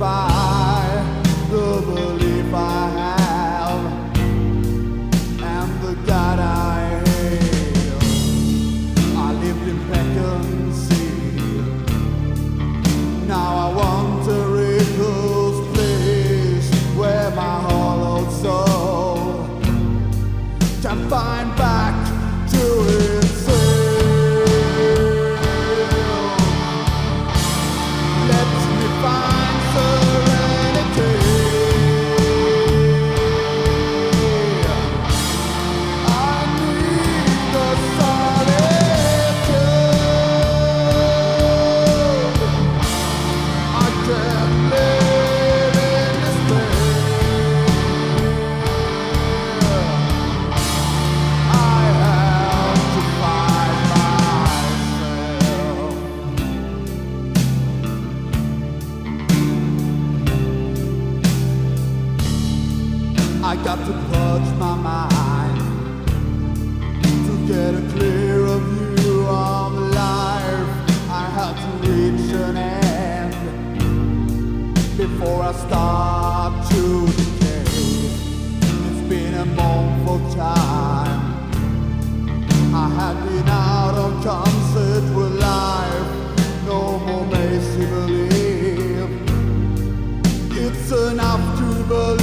justify the belief I have and the God I hate. I lived in vacancy. Now I want a recluse place where my hollowed soul can find back to itself. Let me find serenity. I need the solitude. I can't live in despair. I have to find myself. I got to purge my mind to get a clearer view of life. I had to reach an end before I start to decay. It's been a mournful time. I have been out of concert with life. No more makes you believe. It's enough to believe.